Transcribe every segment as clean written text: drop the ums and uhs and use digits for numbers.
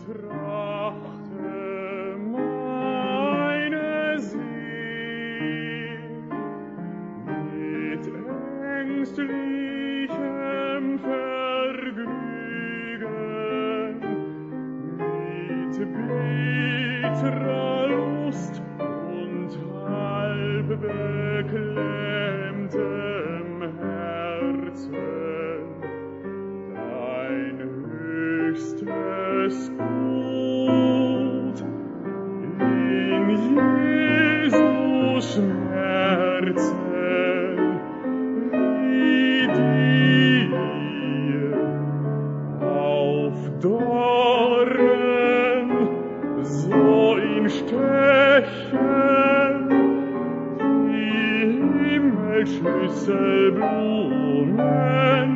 trachte meine Seele mit ängstlichem Vergnügen, mit bitterer Lust und halb beklemmtem Herzen dein höchstes Gut in Jesus Schmerzen wie dir auf Dornen so in Stechen die Himmelschüsselblumen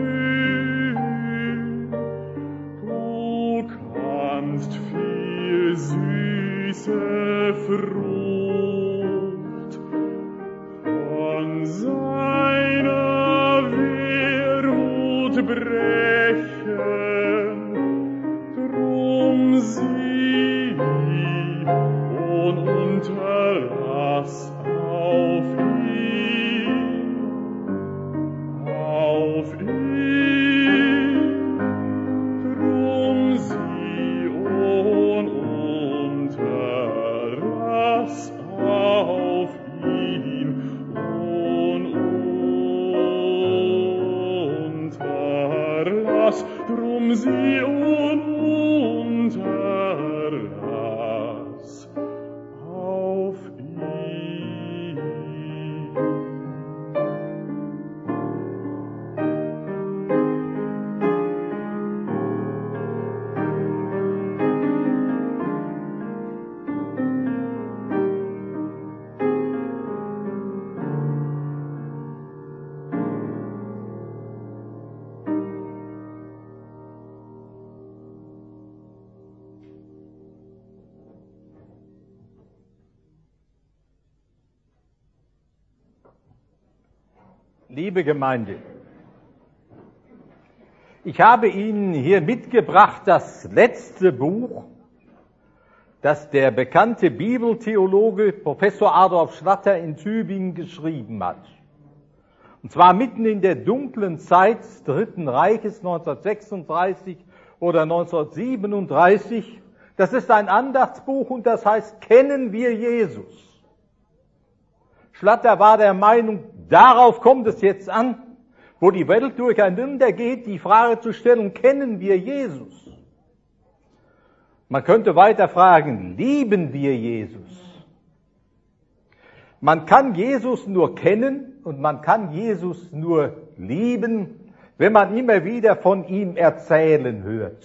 blühen. Du kannst viel süße Frucht von seiner Wehrhut brechen, drum sieh und unterlass auf ihn, drum sieh und unterlass auf ihn und unterlass, drum sieh und unterlass auf ihn. Liebe Gemeinde, ich habe Ihnen hier mitgebracht das letzte Buch, das der bekannte Bibeltheologe Professor Adolf Schlatter in Tübingen geschrieben hat. Und zwar mitten in der dunklen Zeit des Dritten Reiches 1936 oder 1937. Das ist ein Andachtsbuch und das heißt Kennen wir Jesus? Schlatter war der Meinung, darauf kommt es jetzt an, wo die Welt durcheinander geht, die Frage zu stellen, kennen wir Jesus? Man könnte weiter fragen, lieben wir Jesus? Man kann Jesus nur kennen und man kann Jesus nur lieben, wenn man immer wieder von ihm erzählen hört.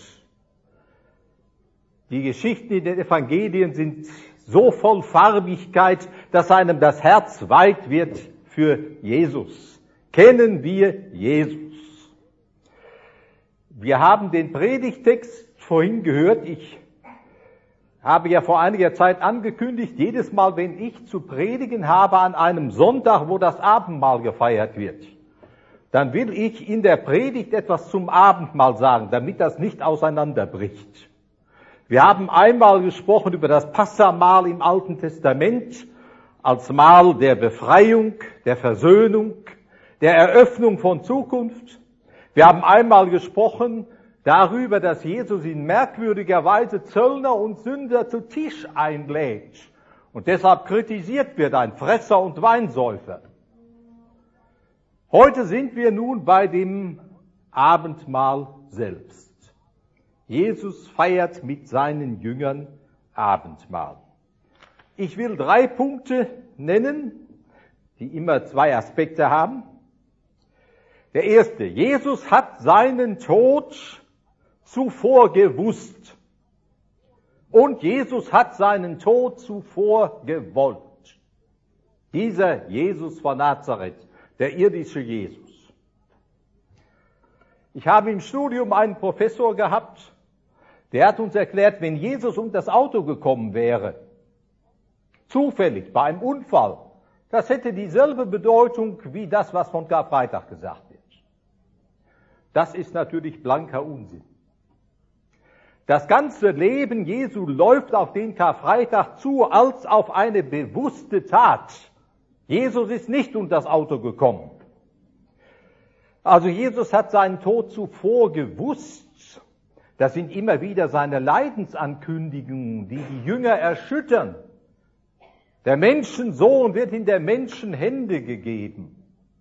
Die Geschichten in den Evangelien sind so voll Farbigkeit, dass einem das Herz weit wird für Jesus. Kennen wir Jesus? Wir haben den Predigtext vorhin gehört. Ich habe ja vor einiger Zeit angekündigt, jedes Mal, wenn ich zu predigen habe an einem Sonntag, wo das Abendmahl gefeiert wird, dann will ich in der Predigt etwas zum Abendmahl sagen, damit das nicht auseinanderbricht. Wir haben einmal gesprochen über das Passamahl im Alten Testament als Mahl der Befreiung, der Versöhnung, der Eröffnung von Zukunft. Wir haben einmal gesprochen darüber, dass Jesus in merkwürdiger Weise Zöllner und Sünder zu Tisch einlädt und deshalb kritisiert wird, ein Fresser und Weinsäufer. Heute sind wir nun bei dem Abendmahl selbst. Jesus feiert mit seinen Jüngern Abendmahl. Ich will 3 Punkte nennen, die immer 2 Aspekte haben. Der erste, Jesus hat seinen Tod zuvor gewusst und Jesus hat seinen Tod zuvor gewollt. Dieser Jesus von Nazareth, der irdische Jesus. Ich habe im Studium einen Professor gehabt, der hat uns erklärt, wenn Jesus um das Auto gekommen wäre, zufällig bei einem Unfall, das hätte dieselbe Bedeutung wie das, was von Karfreitag gesagt wird. Das ist natürlich blanker Unsinn. Das ganze Leben Jesu läuft auf den Karfreitag zu, als auf eine bewusste Tat. Jesus ist nicht unter das Auto gekommen. Also Jesus hat seinen Tod zuvor gewusst. Das sind immer wieder seine Leidensankündigungen, die die Jünger erschüttern. Der Menschensohn wird in der Menschenhände gegeben.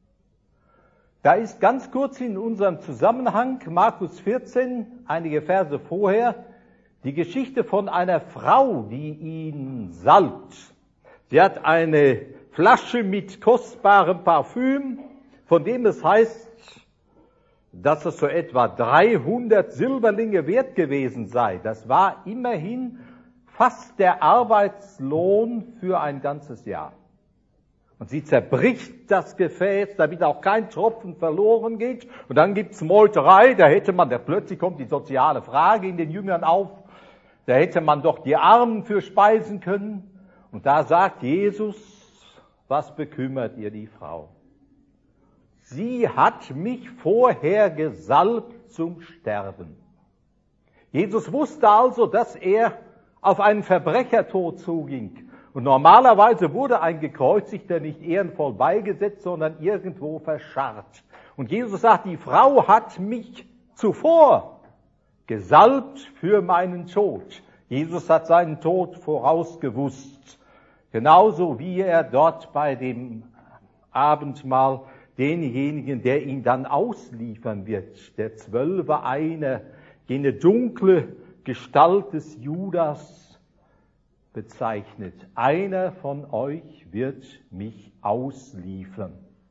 Da ist ganz kurz in unserem Zusammenhang, Markus 14, einige Verse vorher, die Geschichte von einer Frau, die ihn salbt. Sie hat eine Flasche mit kostbarem Parfüm, von dem es heißt, dass es so etwa 300 Silberlinge wert gewesen sei. Das war immerhin fast der Arbeitslohn für ein ganzes Jahr. Und sie zerbricht das Gefäß, damit auch kein Tropfen verloren geht. Und dann gibt's Meuterei, plötzlich kommt die soziale Frage in den Jüngern auf, da hätte man doch die Armen für speisen können. Und da sagt Jesus, was bekümmert ihr die Frau? Sie hat mich vorher gesalbt zum Sterben. Jesus wusste also, dass er auf einen Verbrechertod zuging. Und normalerweise wurde ein Gekreuzigter nicht ehrenvoll beigesetzt, sondern irgendwo verscharrt. Und Jesus sagt, die Frau hat mich zuvor gesalbt für meinen Tod. Jesus hat seinen Tod vorausgewusst. Genauso wie er dort bei dem Abendmahl denjenigen, der ihn dann ausliefern wird, der 12 eine, jene dunkle Gestalt des Judas bezeichnet. Einer von euch wird mich ausliefern.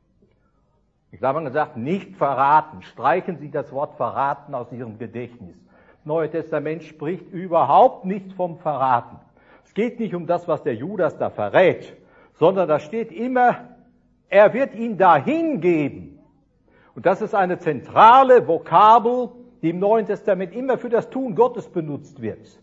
Ich habe gesagt, nicht verraten. Streichen Sie das Wort verraten aus Ihrem Gedächtnis. Das Neue Testament spricht überhaupt nicht vom Verraten. Es geht nicht um das, was der Judas da verrät, sondern da steht immer, er wird ihn dahin geben. Und das ist eine zentrale Vokabel, die im Neuen Testament immer für das Tun Gottes benutzt wird.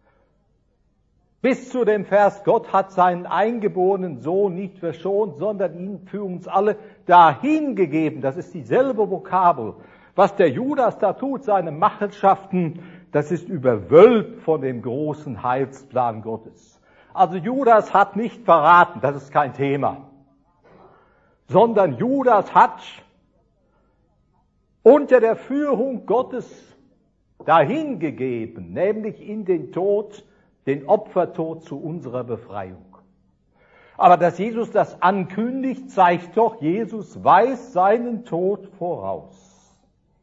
Bis zu dem Vers, Gott hat seinen eingeborenen Sohn nicht verschont, sondern ihn für uns alle dahin gegeben. Das ist dieselbe Vokabel. Was der Judas da tut, seine Machenschaften, das ist überwölbt von dem großen Heilsplan Gottes. Also Judas hat nicht verraten, das ist kein Thema. Sondern Judas hat unter der Führung Gottes dahingegeben, nämlich in den Tod, den Opfertod zu unserer Befreiung. Aber dass Jesus das ankündigt, zeigt doch, Jesus weiß seinen Tod voraus.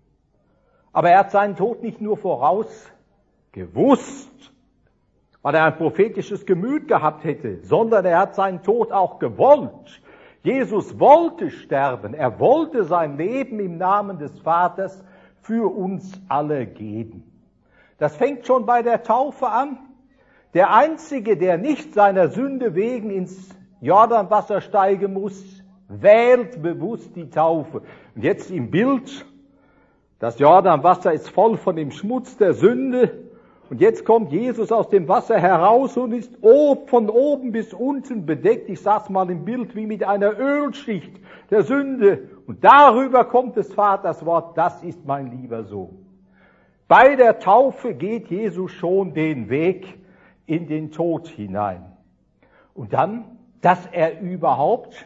Aber er hat seinen Tod nicht nur voraus gewusst, weil er ein prophetisches Gemüt gehabt hätte, sondern er hat seinen Tod auch gewollt. Jesus wollte sterben, er wollte sein Leben im Namen des Vaters für uns alle geben. Das fängt schon bei der Taufe an. Der Einzige, der nicht seiner Sünde wegen ins Jordanwasser steigen muss, wählt bewusst die Taufe. Und jetzt im Bild, das Jordanwasser ist voll von dem Schmutz der Sünde. Und jetzt kommt Jesus aus dem Wasser heraus und ist von oben bis unten bedeckt. Ich sag's mal im Bild wie mit einer Ölschicht der Sünde. Und darüber kommt des Vaters Wort, das ist mein lieber Sohn. Bei der Taufe geht Jesus schon den Weg in den Tod hinein. Und dann, dass er überhaupt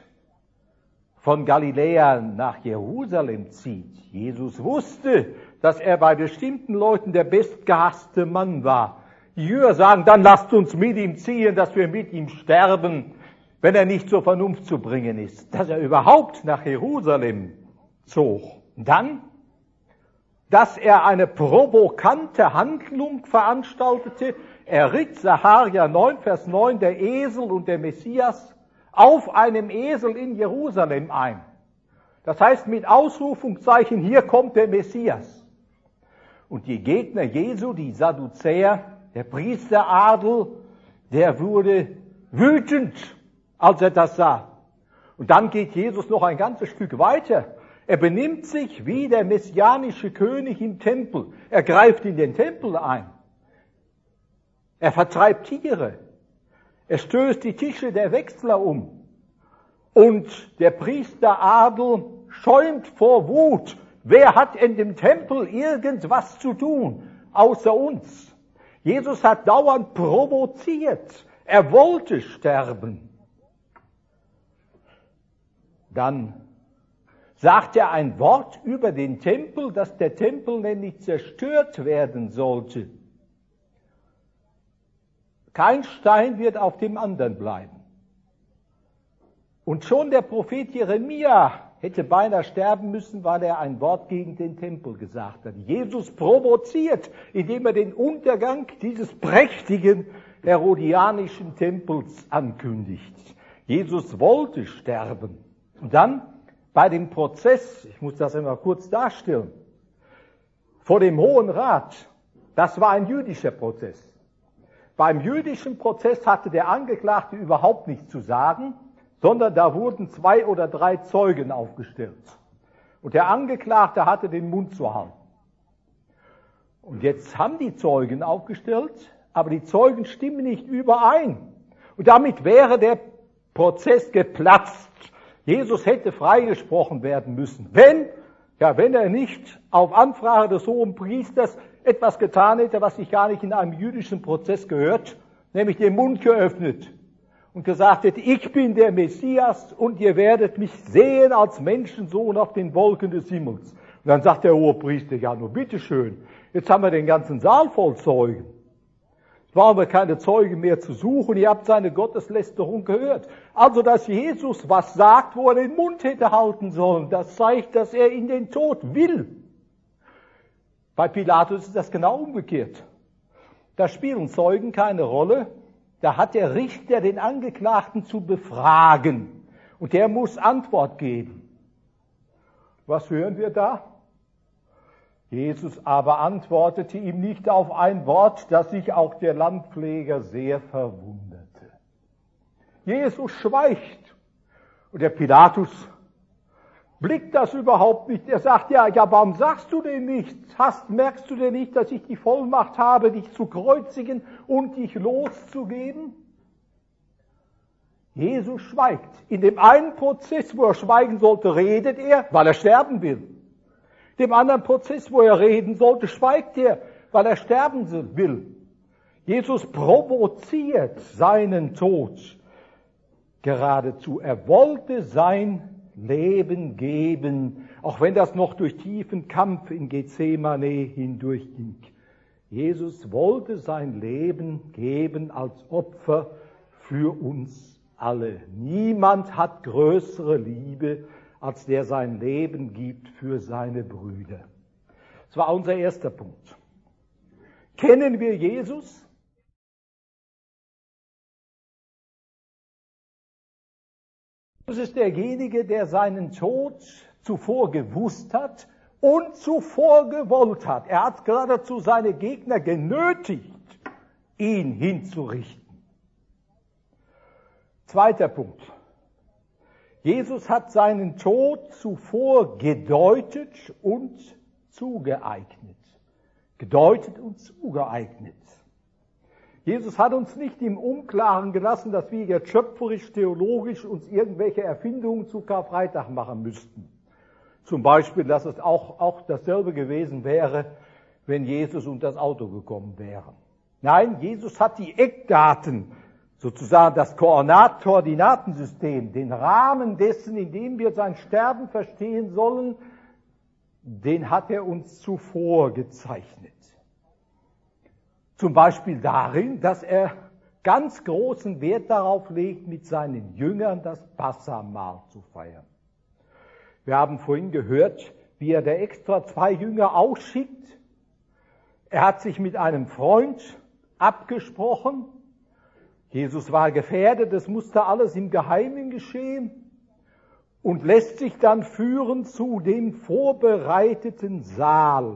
von Galiläa nach Jerusalem zieht. Jesus wusste, dass er bei bestimmten Leuten der bestgehasste Mann war. Die Jünger sagen, dann lasst uns mit ihm ziehen, dass wir mit ihm sterben, wenn er nicht zur Vernunft zu bringen ist. Dass er überhaupt nach Jerusalem zog. Und dann, dass er eine provokante Handlung veranstaltete. Er ritt, Sacharja 9, Vers 9, der Esel und der Messias auf einem Esel in Jerusalem ein. Das heißt mit Ausrufungszeichen, hier kommt der Messias. Und die Gegner Jesu, die Sadduzäer, der Priesteradel, der wurde wütend, als er das sah. Und dann geht Jesus noch ein ganzes Stück weiter. Er benimmt sich wie der messianische König im Tempel. Er greift in den Tempel ein. Er vertreibt Tiere. Er stößt die Tische der Wechsler um. Und der Priesteradel schäumt vor Wut. Wer hat in dem Tempel irgendwas zu tun, außer uns? Jesus hat dauernd provoziert. Er wollte sterben. Dann sagt er ein Wort über den Tempel, dass der Tempel nämlich zerstört werden sollte. Kein Stein wird auf dem anderen bleiben. Und schon der Prophet Jeremia hätte beinahe sterben müssen, weil er ein Wort gegen den Tempel gesagt hat. Jesus provoziert, indem er den Untergang dieses prächtigen herodianischen Tempels ankündigt. Jesus wollte sterben. Und dann bei dem Prozess, ich muss das einmal kurz darstellen, vor dem Hohen Rat, das war ein jüdischer Prozess. Beim jüdischen Prozess hatte der Angeklagte überhaupt nichts zu sagen, sondern da wurden 2 oder 3 Zeugen aufgestellt. Und der Angeklagte hatte den Mund zu halten. Und jetzt haben die Zeugen aufgestellt, aber die Zeugen stimmen nicht überein. Und damit wäre der Prozess geplatzt. Jesus hätte freigesprochen werden müssen, wenn er nicht auf Anfrage des hohen Priesters etwas getan hätte, was sich gar nicht in einem jüdischen Prozess gehört, nämlich den Mund geöffnet und gesagt hätte, ich bin der Messias und ihr werdet mich sehen als Menschensohn auf den Wolken des Himmels. Und dann sagt der hohe Priester, ja nur bitteschön, jetzt haben wir den ganzen Saal voll Zeugen. Jetzt brauchen wir keine Zeugen mehr zu suchen, ihr habt seine Gotteslästerung gehört. Also, dass Jesus was sagt, wo er den Mund hätte halten sollen, das zeigt, dass er in den Tod will. Bei Pilatus ist das genau umgekehrt. Da spielen Zeugen keine Rolle. Da hat der Richter den Angeklagten zu befragen. Und der muss Antwort geben. Was hören wir da? Jesus aber antwortete ihm nicht auf ein Wort, das sich auch der Landpfleger sehr verwunderte. Jesus schweigt. Und der Pilatus blickt das überhaupt nicht. Er sagt, ja, warum sagst du denn nichts? Merkst du denn nicht, dass ich die Vollmacht habe, dich zu kreuzigen und dich loszugeben? Jesus schweigt. In dem einen Prozess, wo er schweigen sollte, redet er, weil er sterben will. In dem anderen Prozess, wo er reden sollte, schweigt er, weil er sterben will. Jesus provoziert seinen Tod geradezu. Er wollte sein Leben geben, auch wenn das noch durch tiefen Kampf in Gethsemane hindurchging. Jesus wollte sein Leben geben als Opfer für uns alle. Niemand hat größere Liebe, als der sein Leben gibt für seine Brüder. Das war unser erster Punkt. Kennen wir Jesus? Jesus ist derjenige, der seinen Tod zuvor gewusst hat und zuvor gewollt hat. Er hat geradezu seine Gegner genötigt, ihn hinzurichten. Zweiter Punkt. Jesus hat seinen Tod zuvor gedeutet und zugeeignet. Gedeutet und zugeeignet. Jesus hat uns nicht im Unklaren gelassen, dass wir jetzt schöpferisch, theologisch uns irgendwelche Erfindungen zu Karfreitag machen müssten. Zum Beispiel, dass es auch dasselbe gewesen wäre, wenn Jesus unter das Auto gekommen wäre. Nein, Jesus hat die Eckdaten, sozusagen das Koordinatensystem, den Rahmen dessen, in dem wir sein Sterben verstehen sollen, den hat er uns zuvor gezeichnet. Zum Beispiel darin, dass er ganz großen Wert darauf legt, mit seinen Jüngern das Passahmahl zu feiern. Wir haben vorhin gehört, wie er da extra 2 Jünger ausschickt. Er hat sich mit einem Freund abgesprochen. Jesus war gefährdet, es musste alles im Geheimen geschehen und lässt sich dann führen zu dem vorbereiteten Saal.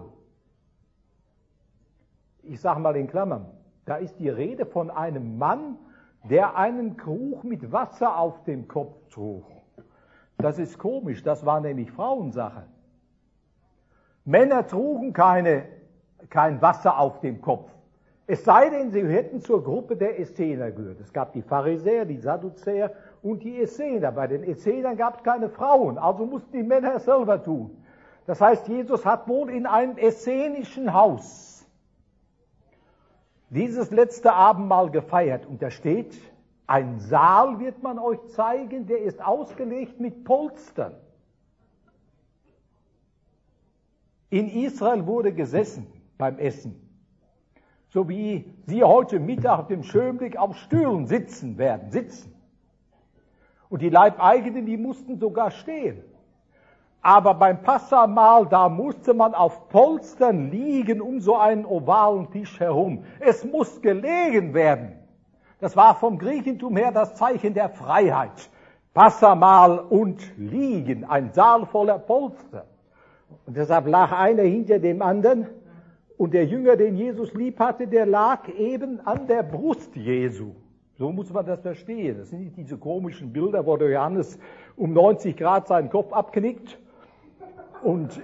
Ich sage mal in Klammern, da ist die Rede von einem Mann, der einen Krug mit Wasser auf dem Kopf trug. Das ist komisch, das war nämlich Frauensache. Männer trugen kein Wasser auf dem Kopf. Es sei denn, sie hätten zur Gruppe der Essener gehört. Es gab die Pharisäer, die Sadduzäer und die Essener. Bei den Essenern gab es keine Frauen, also mussten die Männer es selber tun. Das heißt, Jesus hat wohl in einem essenischen Haus dieses letzte Abendmahl gefeiert. Und da steht, ein Saal wird man euch zeigen, der ist ausgelegt mit Polstern. In Israel wurde gesessen beim Essen, so wie Sie heute Mittag auf dem Schönblick auf Stühlen sitzen werden, Und die Leibeigenen, die mussten sogar stehen. Aber beim Passamahl, da musste man auf Polstern liegen um so einen ovalen Tisch herum. Es muss gelegen werden. Das war vom Griechentum her das Zeichen der Freiheit. Passamahl und Liegen, ein Saal voller Polster. Und deshalb lag einer hinter dem anderen und der Jünger, den Jesus lieb hatte, der lag eben an der Brust Jesu. So muss man das verstehen. Das sind nicht diese komischen Bilder, wo der Johannes um 90 Grad seinen Kopf abknickt und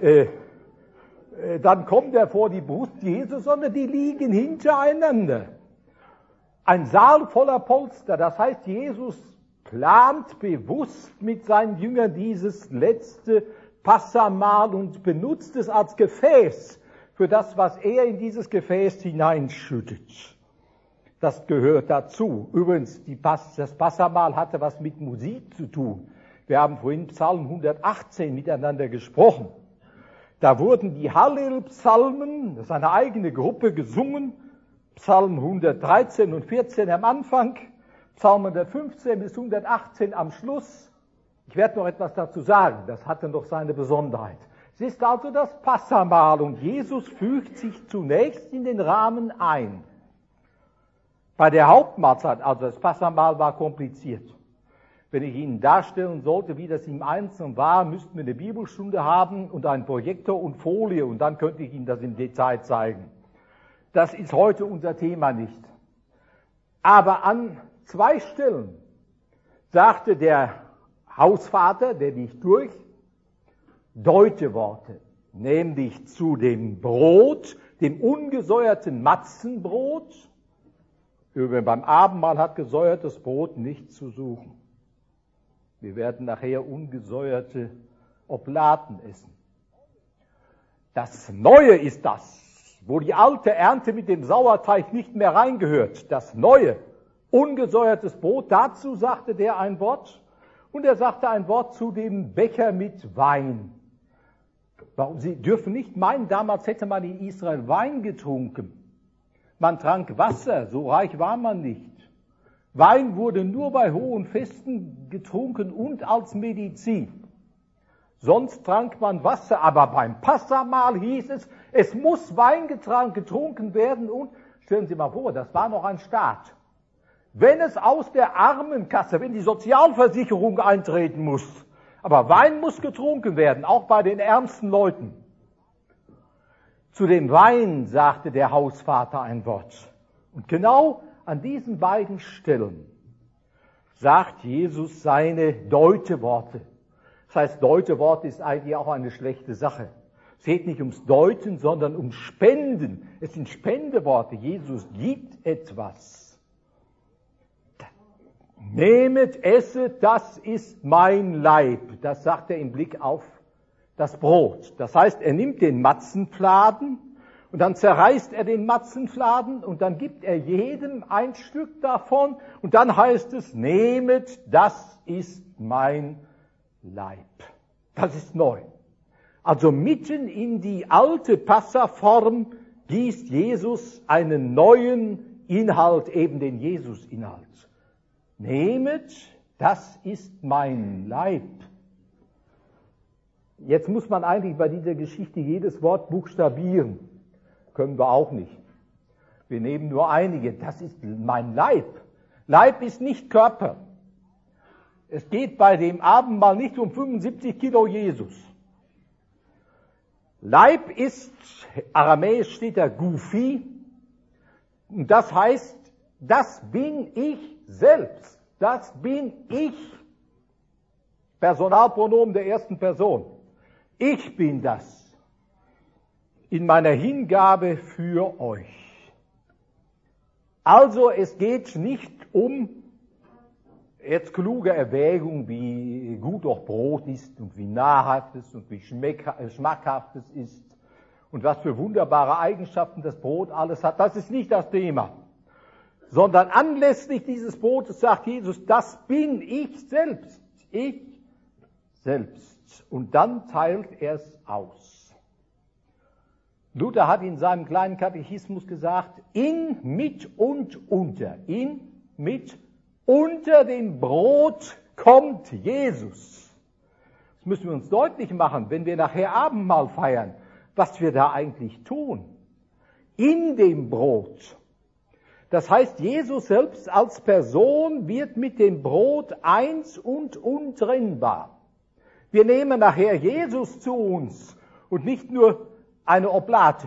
dann kommt er vor die Brust Jesu, sondern die liegen hintereinander. Ein Saal voller Polster, das heißt, Jesus plant bewusst mit seinen Jüngern dieses letzte Passamahl und benutzt es als Gefäß für das, was er in dieses Gefäß hineinschüttet. Das gehört dazu. Übrigens, das Passamahl hatte was mit Musik zu tun. Wir haben vorhin Psalm 118 miteinander gesprochen. Da wurden die Hallel-Psalmen, das ist eine eigene Gruppe, gesungen. Psalm 113 und 14 am Anfang, Psalm 115 bis 118 am Schluss. Ich werde noch etwas dazu sagen, das hatte noch seine Besonderheit. Es ist also das Passamahl und Jesus fügt sich zunächst in den Rahmen ein. Bei der Hauptmahlzeit, also das Passamahl war kompliziert. Wenn ich Ihnen darstellen sollte, wie das im Einzelnen war, müssten wir eine Bibelstunde haben und einen Projektor und Folie und dann könnte ich Ihnen das im Detail zeigen. Das ist heute unser Thema nicht. Aber an 2 Stellen sagte der Hausvater, der liegt durch, Deuteworte, nämlich zu dem Brot, dem ungesäuerten Matzenbrot. Übrigens beim Abendmahl hat gesäuertes Brot nichts zu suchen. Wir werden nachher ungesäuerte Oblaten essen. Das Neue ist das, wo die alte Ernte mit dem Sauerteig nicht mehr reingehört. Das Neue, ungesäuertes Brot, dazu sagte der ein Wort. Und er sagte ein Wort zu dem Becher mit Wein. Sie dürfen nicht meinen, damals hätte man in Israel Wein getrunken. Man trank Wasser, so reich war man nicht. Wein wurde nur bei hohen Festen getrunken und als Medizin. Sonst trank man Wasser, aber beim Passamahl hieß es, es muss Wein getrunken werden und, stellen Sie mal vor, das war noch ein Staat. Wenn es aus der Armenkasse, wenn die Sozialversicherung eintreten muss, aber Wein muss getrunken werden, auch bei den ärmsten Leuten. Zu dem Wein sagte der Hausvater ein Wort. Und genau an diesen beiden Stellen sagt Jesus seine Deuteworte. Das heißt, Deutewort ist eigentlich auch eine schlechte Sache. Es geht nicht ums Deuten, sondern um Spenden. Es sind Spendeworte. Jesus gibt etwas. Nehmet, esset, das ist mein Leib. Das sagt er im Blick auf das Brot. Das heißt, er nimmt den Matzenfladen und dann zerreißt er den Matzenfladen und dann gibt er jedem ein Stück davon und dann heißt es, nehmet, das ist mein Leib. Das ist neu. Also mitten in die alte Passaform gießt Jesus einen neuen Inhalt, eben den Jesus-Inhalt. Nehmet, das ist mein Leib. Jetzt muss man eigentlich bei dieser Geschichte jedes Wort buchstabieren. Können wir auch nicht. Wir nehmen nur einige. Das ist mein Leib. Leib ist nicht Körper. Es geht bei dem Abendmahl nicht um 75 Kilo Jesus. Leib ist, aramäisch steht da Gufi, und das heißt, das bin ich selbst. Das bin ich. Personalpronomen der ersten Person. Ich bin das. In meiner Hingabe für euch. Also es geht nicht um jetzt kluge Erwägung, wie gut doch Brot ist und wie nahrhaft es und wie schmackhaft es ist und was für wunderbare Eigenschaften das Brot alles hat. Das ist nicht das Thema. Sondern anlässlich dieses Brotes sagt Jesus, das bin ich selbst. Ich selbst. Und dann teilt er es aus. Luther hat in seinem kleinen Katechismus gesagt, in, mit und unter. In, mit, unter dem Brot kommt Jesus. Das müssen wir uns deutlich machen, wenn wir nachher Abendmahl feiern, was wir da eigentlich tun. In dem Brot. Das heißt, Jesus selbst als Person wird mit dem Brot eins und untrennbar. Wir nehmen nachher Jesus zu uns und nicht nur eine Oblate.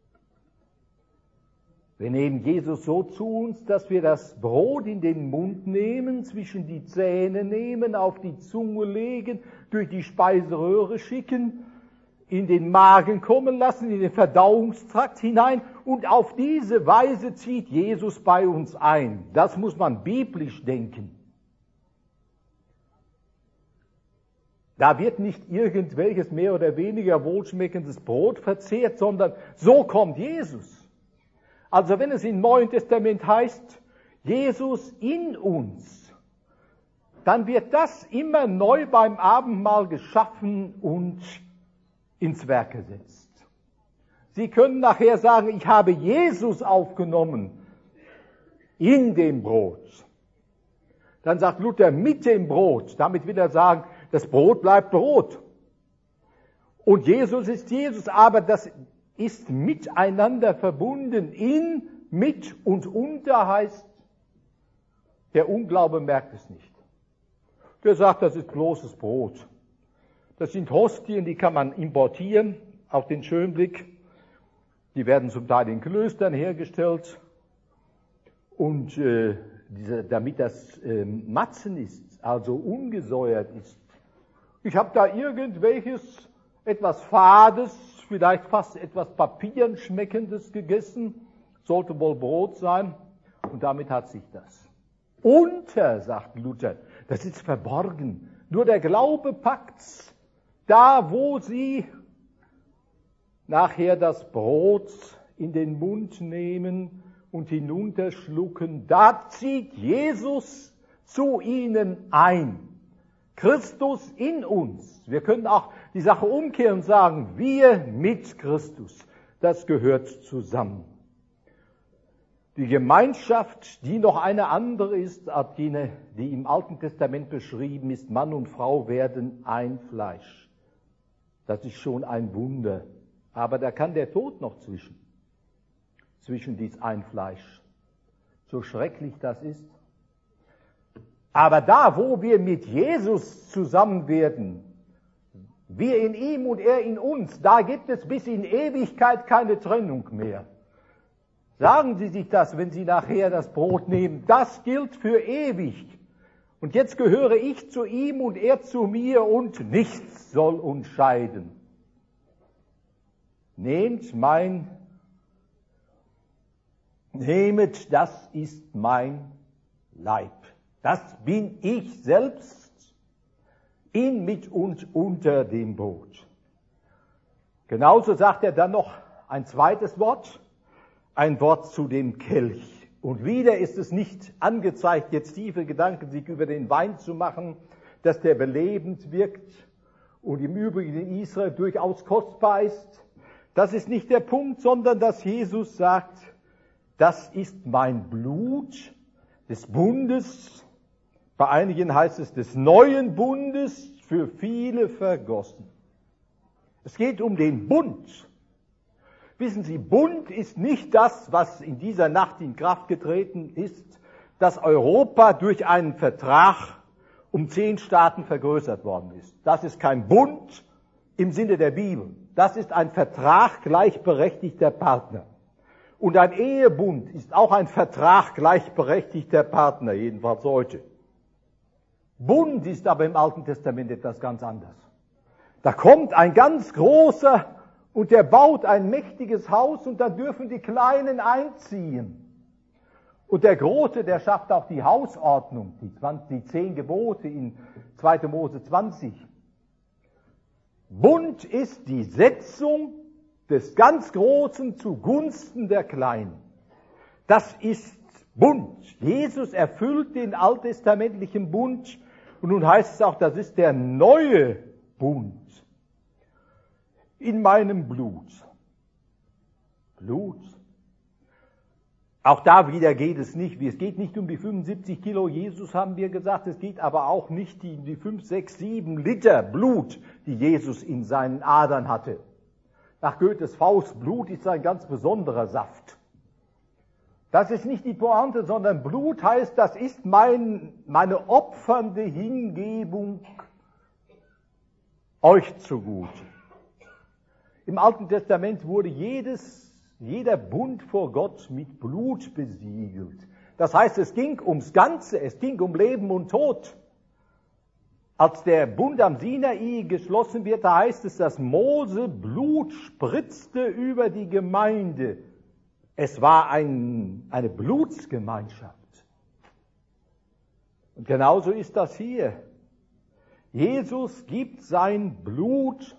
Wir nehmen Jesus so zu uns, dass wir das Brot in den Mund nehmen, zwischen die Zähne nehmen, auf die Zunge legen, durch die Speiseröhre schicken, in den Magen kommen lassen, in den Verdauungstrakt hinein und auf diese Weise zieht Jesus bei uns ein. Das muss man biblisch denken. Da wird nicht irgendwelches mehr oder weniger wohlschmeckendes Brot verzehrt, sondern so kommt Jesus. Also wenn es im Neuen Testament heißt, Jesus in uns, dann wird das immer neu beim Abendmahl geschaffen und ins Werk gesetzt. Sie können nachher sagen, ich habe Jesus aufgenommen in dem Brot. Dann sagt Luther mit dem Brot. Damit will er sagen, das Brot bleibt Brot. Und Jesus ist Jesus, aber das ist miteinander verbunden. In, mit und unter heißt, der Unglaube merkt es nicht. Der sagt, das ist bloßes Brot. Das sind Hostien, die kann man importieren, auf den Schönblick. Die werden zum Teil in Klöstern hergestellt. Und damit das Matzen ist, also ungesäuert ist. Ich habe da irgendwelches, etwas Fades, vielleicht fast etwas Papierenschmeckendes gegessen. Sollte wohl Brot sein. Und damit hat sich das. Unter, sagt Luther, das ist verborgen. Nur der Glaube packt's. Da, wo sie nachher das Brot in den Mund nehmen und hinunterschlucken, da zieht Jesus zu ihnen ein. Christus in uns. Wir können auch die Sache umkehren und sagen, wir mit Christus. Das gehört zusammen. Die Gemeinschaft, die noch eine andere ist, als jene, die im Alten Testament beschrieben ist, Mann und Frau werden ein Fleisch. Das ist schon ein Wunder. Aber da kann der Tod noch zwischen dies ein Fleisch. So schrecklich das ist. Aber da, wo wir mit Jesus zusammen werden, wir in ihm und er in uns, da gibt es bis in Ewigkeit keine Trennung mehr. Sagen Sie sich das, wenn Sie nachher das Brot nehmen. Das gilt für ewig. Und jetzt gehöre ich zu ihm und er zu mir und nichts soll uns scheiden. Nehmet, das ist mein Leib. Das bin ich selbst in, mit und unter dem Brot. Genauso sagt er dann noch ein zweites Wort, ein Wort zu dem Kelch. Und wieder ist es nicht angezeigt, jetzt tiefe Gedanken sich über den Wein zu machen, dass der belebend wirkt und im Übrigen in Israel durchaus kostbar ist. Das ist nicht der Punkt, sondern dass Jesus sagt, das ist mein Blut des Bundes, bei einigen heißt es des neuen Bundes, für viele vergossen. Es geht um den Bund. Wissen Sie, Bund ist nicht das, was in dieser Nacht in Kraft getreten ist, dass Europa durch einen Vertrag um 10 Staaten vergrößert worden ist. Das ist kein Bund im Sinne der Bibel. Das ist ein Vertrag gleichberechtigter Partner. Und ein Ehebund ist auch ein Vertrag gleichberechtigter Partner, jedenfalls heute. Bund ist aber im Alten Testament etwas ganz anderes. Da kommt ein ganz großer und der baut ein mächtiges Haus und da dürfen die Kleinen einziehen. Und der Große, der schafft auch die Hausordnung, die 10 Gebote in 2. Mose 20. Bund ist die Setzung des ganz Großen zugunsten der Kleinen. Das ist Bund. Jesus erfüllt den alttestamentlichen Bund und nun heißt es auch, das ist der neue Bund. In meinem Blut. Blut. Auch da wieder geht es nicht. Es geht nicht um die 75 Kilo Jesus, haben wir gesagt. Es geht aber auch nicht um die 5, 6, 7 Liter Blut, die Jesus in seinen Adern hatte. Nach Goethes Faust, Blut ist ein ganz besonderer Saft. Das ist nicht die Pointe, sondern Blut heißt, das ist meine opfernde Hingebung euch zugute. Im Alten Testament wurde jeder Bund vor Gott mit Blut besiegelt. Das heißt, es ging ums Ganze, es ging um Leben und Tod. Als der Bund am Sinai geschlossen wird, da heißt es, dass Mose Blut spritzte über die Gemeinde. Es war eine Blutsgemeinschaft. Und genauso ist das hier. Jesus gibt sein Blut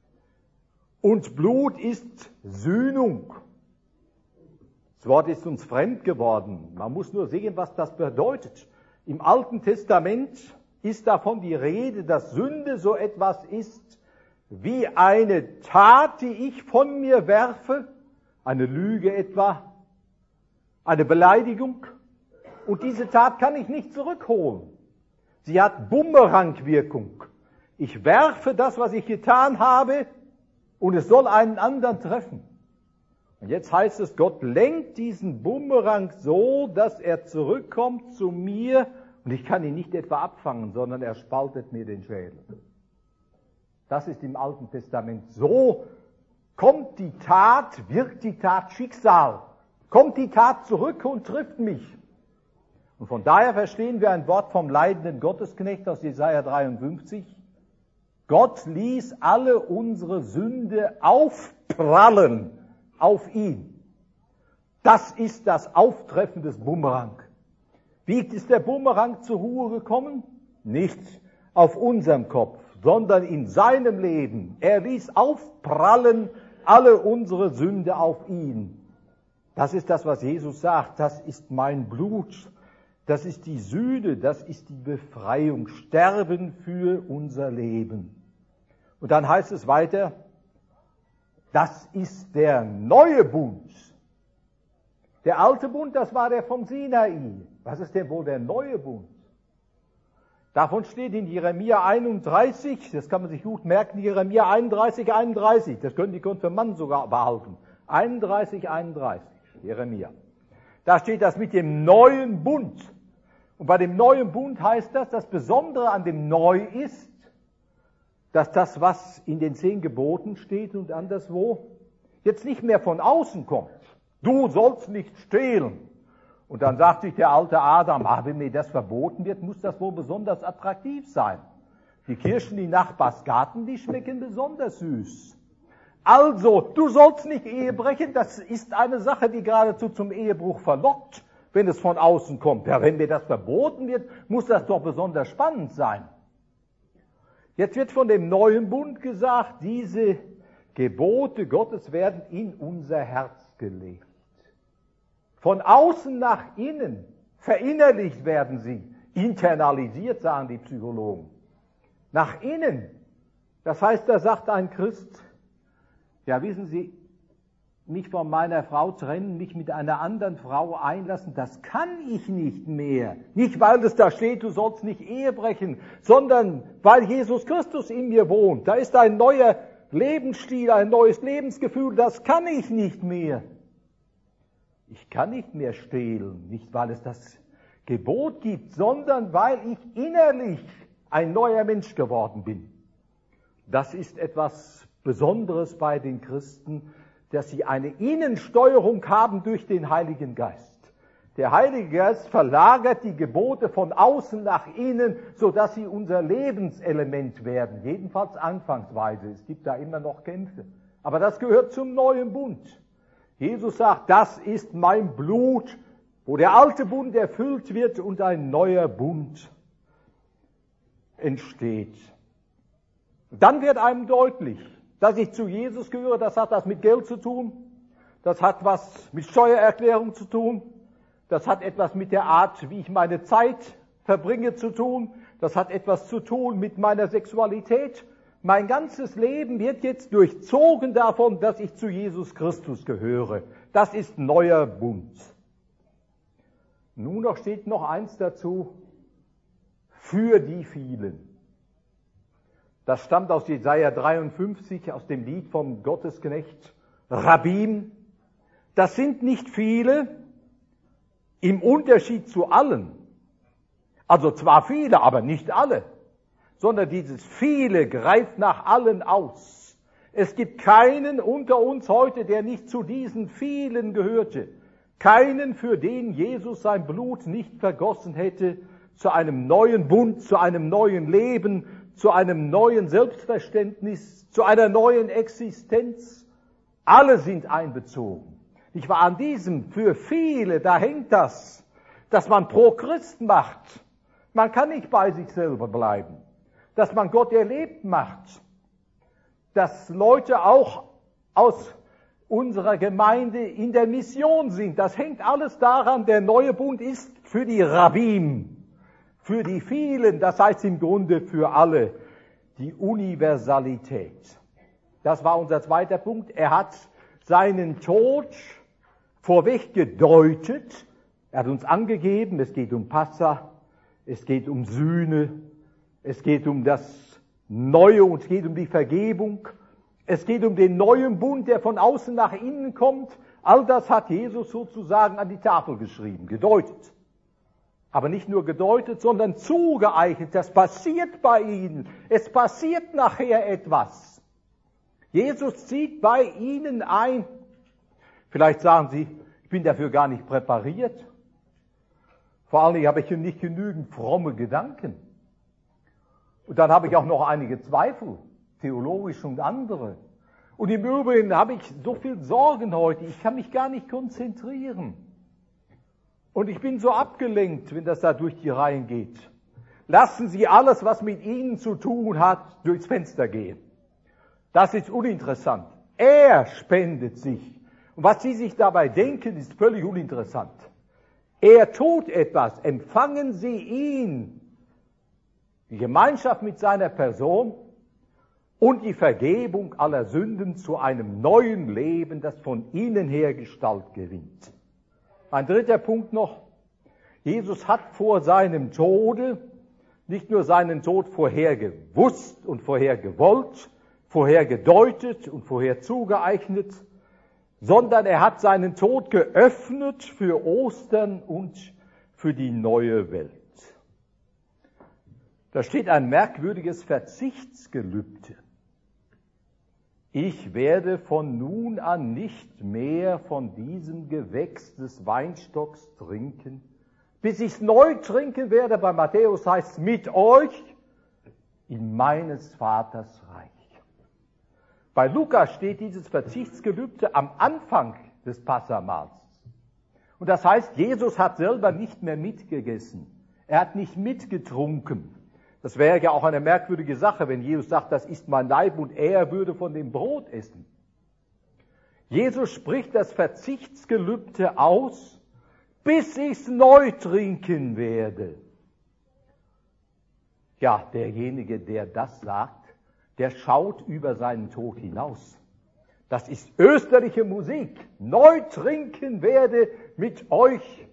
und Blut ist Sühnung. Das Wort ist uns fremd geworden. Man muss nur sehen, was das bedeutet. Im Alten Testament ist davon die Rede, dass Sünde so etwas ist wie eine Tat, die ich von mir werfe, eine Lüge etwa, eine Beleidigung, und diese Tat kann ich nicht zurückholen. Sie hat Bumerangwirkung. Ich werfe das, was ich getan habe, und es soll einen anderen treffen. Und jetzt heißt es, Gott lenkt diesen Bumerang so, dass er zurückkommt zu mir, und ich kann ihn nicht etwa abfangen, sondern er spaltet mir den Schädel. Das ist im Alten Testament. So kommt die Tat, wirkt die Tat Schicksal. Kommt die Tat zurück und trifft mich. Und von daher verstehen wir ein Wort vom leidenden Gottesknecht aus Jesaja 53. Gott ließ alle unsere Sünde aufprallen auf ihn. Das ist das Auftreffen des Bumerang. Wie ist der Bumerang zur Ruhe gekommen? Nicht auf unserem Kopf, sondern in seinem Leben. Er ließ aufprallen alle unsere Sünde auf ihn. Das ist das, was Jesus sagt. Das ist mein Blut. Das ist die Sühne. Das ist die Befreiung. Sterben für unser Leben. Und dann heißt es weiter, das ist der neue Bund. Der alte Bund, das war der vom Sinai. Was ist denn wohl der neue Bund? Davon steht in Jeremia 31, das kann man sich gut merken, Jeremia 31, 31, das können die Konfirmanden sogar behalten. 31, 31, Jeremia. Da steht das mit dem neuen Bund. Und bei dem neuen Bund heißt das Besondere an dem Neu ist, dass das, was in den 10 Geboten steht und anderswo, jetzt nicht mehr von außen kommt. Du sollst nicht stehlen. Und dann sagt sich der alte Adam, wenn mir das verboten wird, muss das wohl besonders attraktiv sein. Die Kirschen, die Nachbarsgarten, die schmecken besonders süß. Also, du sollst nicht Ehe brechen, das ist eine Sache, die geradezu zum Ehebruch verlockt, wenn es von außen kommt. Ja, wenn mir das verboten wird, muss das doch besonders spannend sein. Jetzt wird von dem neuen Bund gesagt, diese Gebote Gottes werden in unser Herz gelegt. Von außen nach innen verinnerlicht werden sie, internalisiert, sagen die Psychologen. Nach innen, das heißt, da sagt ein Christ, ja wissen Sie, mich von meiner Frau trennen, mich mit einer anderen Frau einlassen, das kann ich nicht mehr. Nicht, weil es da steht, du sollst nicht Ehe brechen, sondern weil Jesus Christus in mir wohnt. Da ist ein neuer Lebensstil, ein neues Lebensgefühl, das kann ich nicht mehr. Ich kann nicht mehr stehlen, nicht weil es das Gebot gibt, sondern weil ich innerlich ein neuer Mensch geworden bin. Das ist etwas Besonderes bei den Christen, dass sie eine Innensteuerung haben durch den Heiligen Geist. Der Heilige Geist verlagert die Gebote von außen nach innen, sodass sie unser Lebenselement werden, jedenfalls anfangsweise. Es gibt da immer noch Kämpfe. Aber das gehört zum neuen Bund. Jesus sagt, das ist mein Blut, wo der alte Bund erfüllt wird und ein neuer Bund entsteht. Dann wird einem deutlich, Dass ich zu Jesus gehöre, das hat was mit Geld zu tun. Das hat was mit Steuererklärung zu tun. Das hat etwas mit der Art, wie ich meine Zeit verbringe, zu tun. Das hat etwas zu tun mit meiner Sexualität. Mein ganzes Leben wird jetzt durchzogen davon, dass ich zu Jesus Christus gehöre. Das ist neuer Bund. Nun noch steht noch eins dazu, für die vielen. Das stammt aus Jesaja 53, aus dem Lied vom Gottesknecht Rabim. Das sind nicht viele im Unterschied zu allen. Also zwar viele, aber nicht alle. Sondern dieses viele greift nach allen aus. Es gibt keinen unter uns heute, der nicht zu diesen vielen gehörte. Keinen, für den Jesus sein Blut nicht vergossen hätte, zu einem neuen Bund, zu einem neuen Leben, zu einem neuen Selbstverständnis, zu einer neuen Existenz. Alle sind einbezogen. Ich war an diesem für viele, da hängt das, dass man pro Christ macht. Man kann nicht bei sich selber bleiben. Dass man Gott erlebt macht. Dass Leute auch aus unserer Gemeinde in der Mission sind. Das hängt alles daran, der neue Bund ist für die Rabim, für die vielen, das heißt im Grunde für alle, die Universalität. Das war unser zweiter Punkt. Er hat seinen Tod vorweg gedeutet. Er hat uns angegeben, es geht um Passa, es geht um Sühne, es geht um das Neue und es geht um die Vergebung. Es geht um den neuen Bund, der von außen nach innen kommt. All das hat Jesus sozusagen an die Tafel geschrieben, gedeutet. Aber nicht nur gedeutet, sondern zugeeignet. Das passiert bei ihnen. Es passiert nachher etwas. Jesus zieht bei ihnen ein. Vielleicht sagen Sie, ich bin dafür gar nicht präpariert. Vor allem habe ich nicht genügend fromme Gedanken. Und dann habe ich auch noch einige Zweifel, theologisch und andere. Und im Übrigen habe ich so viel Sorgen heute, ich kann mich gar nicht konzentrieren. Und ich bin so abgelenkt, wenn das da durch die Reihen geht. Lassen Sie alles, was mit Ihnen zu tun hat, durchs Fenster gehen. Das ist uninteressant. Er spendet sich. Und was Sie sich dabei denken, ist völlig uninteressant. Er tut etwas, empfangen Sie ihn. Die Gemeinschaft mit seiner Person und die Vergebung aller Sünden zu einem neuen Leben, das von innen her Gestalt gewinnt. Ein dritter Punkt noch. Jesus hat vor seinem Tode nicht nur seinen Tod vorher gewusst und vorher gewollt, vorher gedeutet und vorher zugeeignet, sondern er hat seinen Tod geöffnet für Ostern und für die neue Welt. Da steht ein merkwürdiges Verzichtsgelübde. Ich werde von nun an nicht mehr von diesem Gewächs des Weinstocks trinken, bis ich es neu trinken werde. Bei Matthäus heißt es mit euch in meines Vaters Reich. Bei Lukas steht dieses Verzichtsgelübde am Anfang des Passamahls. Und das heißt, Jesus hat selber nicht mehr mitgegessen. Er hat nicht mitgetrunken. Das wäre ja auch eine merkwürdige Sache, wenn Jesus sagt, das ist mein Leib und er würde von dem Brot essen. Jesus spricht das Verzichtsgelübde aus, bis ich's neu trinken werde. Ja, derjenige, der das sagt, der schaut über seinen Tod hinaus. Das ist österliche Musik. Neu trinken werde mit euch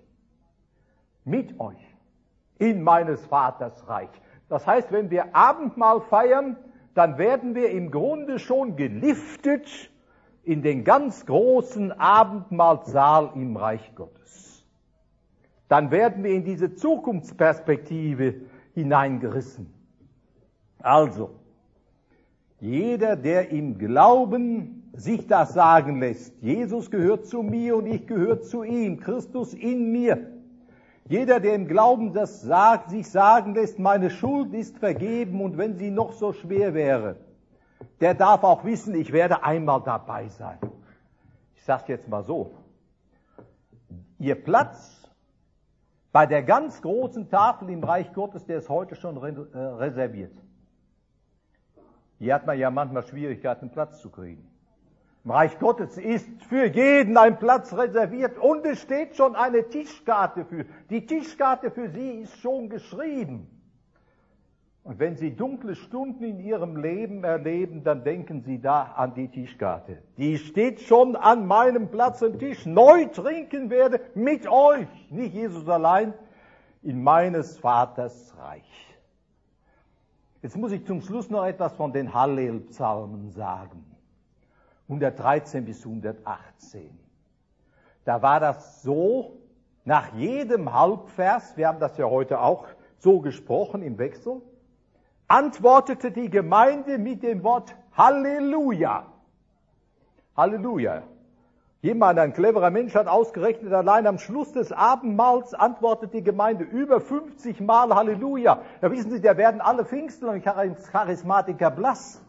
in meines Vaters Reich. Das heißt, wenn wir Abendmahl feiern, dann werden wir im Grunde schon geliftet in den ganz großen Abendmahlsaal im Reich Gottes. Dann werden wir in diese Zukunftsperspektive hineingerissen. Also, jeder, der im Glauben sich das sagen lässt, Jesus gehört zu mir und ich gehöre zu ihm, Christus in mir. Jeder, der im Glauben das sagt, sich sagen lässt, meine Schuld ist vergeben und wenn sie noch so schwer wäre, der darf auch wissen, ich werde einmal dabei sein. Ich sage es jetzt mal so. Ihr Platz bei der ganz großen Tafel im Reich Gottes, der ist heute schon reserviert. Hier hat man ja manchmal Schwierigkeiten, Platz zu kriegen. Im Reich Gottes ist für jeden ein Platz reserviert und es steht schon eine Tischkarte für. Die Tischkarte für Sie ist schon geschrieben. Und wenn Sie dunkle Stunden in Ihrem Leben erleben, dann denken Sie da an die Tischkarte. Die steht schon an meinem Platz am Tisch. Neu trinken werde mit euch, nicht Jesus allein, in meines Vaters Reich. Jetzt muss ich zum Schluss noch etwas von den Hallel-Psalmen sagen. 113 bis 118. Da war das so, nach jedem Halbvers, wir haben das ja heute auch so gesprochen im Wechsel, antwortete die Gemeinde mit dem Wort Halleluja. Halleluja. Jemand, ein cleverer Mensch, hat ausgerechnet, allein am Schluss des Abendmahls antwortet die Gemeinde über 50 Mal Halleluja. Ja, wissen Sie, da werden alle Pfingstler und Charismatiker blass.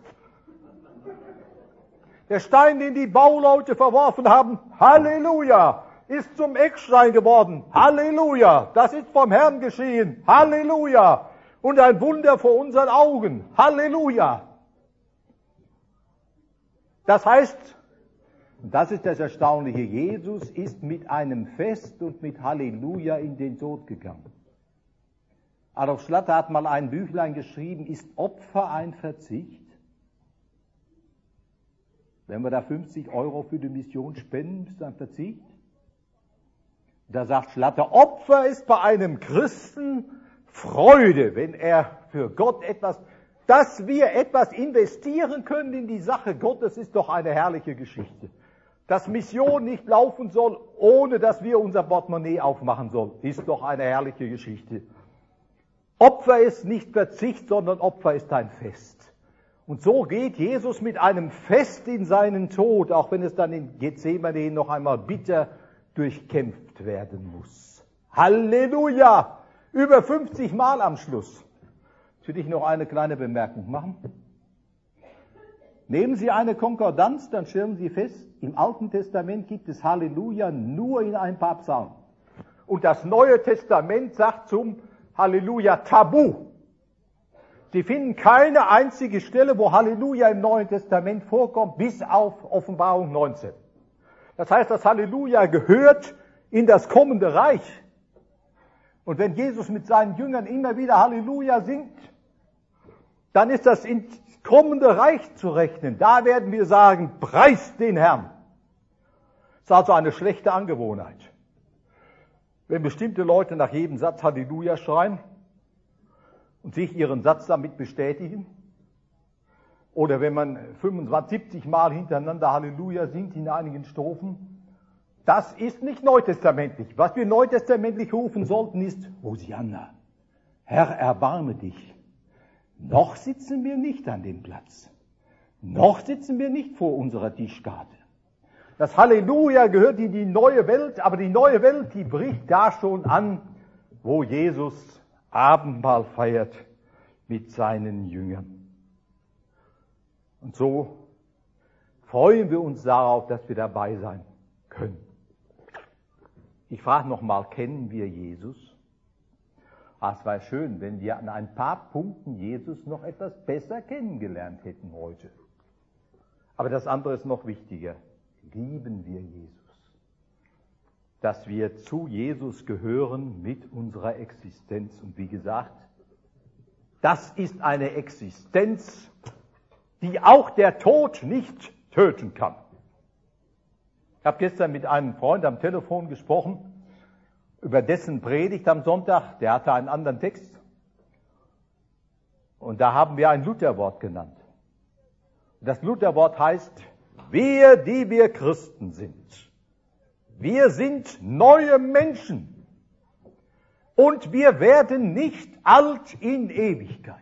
Der Stein, den die Bauleute verworfen haben, Halleluja, ist zum Eckstein geworden. Halleluja, das ist vom Herrn geschehen. Halleluja. Und ein Wunder vor unseren Augen. Halleluja. Das heißt, das ist das Erstaunliche, Jesus ist mit einem Fest und mit Halleluja in den Tod gegangen. Adolf Schlatter hat mal ein Büchlein geschrieben, ist Opfer ein Verzicht? Wenn wir da 50 € für die Mission spenden, ist das ein Verzicht? Da sagt Schlatter, Opfer ist bei einem Christen Freude, wenn er für Gott etwas, dass wir etwas investieren können in die Sache Gottes, ist doch eine herrliche Geschichte. Dass Mission nicht laufen soll, ohne dass wir unser Portemonnaie aufmachen sollen, ist doch eine herrliche Geschichte. Opfer ist nicht Verzicht, sondern Opfer ist ein Fest. Und so geht Jesus mit einem Fest in seinen Tod, auch wenn es dann in Gethsemane noch einmal bitter durchkämpft werden muss. Halleluja! Über 50 Mal am Schluss. Jetzt will ich noch eine kleine Bemerkung machen. Nehmen Sie eine Konkordanz, dann stellen Sie fest, im Alten Testament gibt es Halleluja nur in ein paar Psalmen. Und das Neue Testament sagt zum Halleluja Tabu. Sie finden keine einzige Stelle, wo Halleluja im Neuen Testament vorkommt, bis auf Offenbarung 19. Das heißt, das Halleluja gehört in das kommende Reich. Und wenn Jesus mit seinen Jüngern immer wieder Halleluja singt, dann ist das ins kommende Reich zu rechnen. Da werden wir sagen, preist den Herrn. Das ist also eine schlechte Angewohnheit. Wenn bestimmte Leute nach jedem Satz Halleluja schreien und sich ihren Satz damit bestätigen, oder wenn man 25, 70 Mal hintereinander Halleluja singt in einigen Strophen, das ist nicht neutestamentlich. Was wir neutestamentlich rufen sollten ist, Hosianna, Herr, erbarme dich. Noch sitzen wir nicht an dem Platz. Noch sitzen wir nicht vor unserer Tischkarte. Das Halleluja gehört in die neue Welt, aber die neue Welt, die bricht da schon an, wo Jesus Abendmahl feiert mit seinen Jüngern. Und so freuen wir uns darauf, dass wir dabei sein können. Ich frage nochmal, kennen wir Jesus? Es wäre schön, wenn wir an ein paar Punkten Jesus noch etwas besser kennengelernt hätten heute. Aber das andere ist noch wichtiger. Lieben wir Jesus? Dass wir zu Jesus gehören mit unserer Existenz. Und wie gesagt, das ist eine Existenz, die auch der Tod nicht töten kann. Ich habe gestern mit einem Freund am Telefon gesprochen, über dessen Predigt am Sonntag, der hatte einen anderen Text. Und da haben wir ein Lutherwort genannt. Das Lutherwort heißt, wir, die wir Christen sind, wir sind neue Menschen und wir werden nicht alt in Ewigkeit.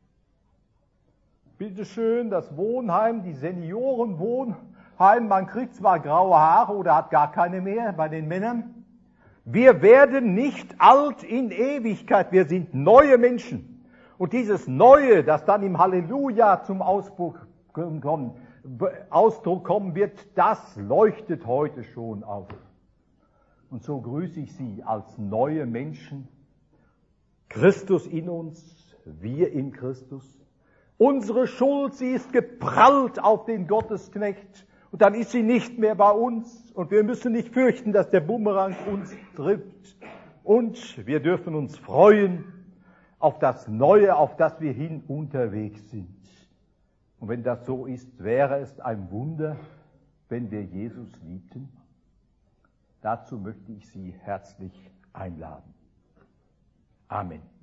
Bitte schön, das Wohnheim, die Seniorenwohnheim, man kriegt zwar graue Haare oder hat gar keine mehr bei den Männern. Wir werden nicht alt in Ewigkeit, wir sind neue Menschen. Und dieses Neue, das dann im Halleluja zum Ausdruck kommen wird, das leuchtet heute schon auf. Und so grüße ich Sie als neue Menschen, Christus in uns, wir in Christus, Unsere Schuld, sie ist geprallt auf den Gottesknecht und dann ist sie nicht mehr bei uns und wir müssen nicht fürchten, dass der Bumerang uns trifft. Und wir dürfen uns freuen auf das Neue, auf das wir hin unterwegs sind. Und wenn das so ist, wäre es ein Wunder, wenn wir Jesus liebten. Dazu möchte ich Sie herzlich einladen. Amen.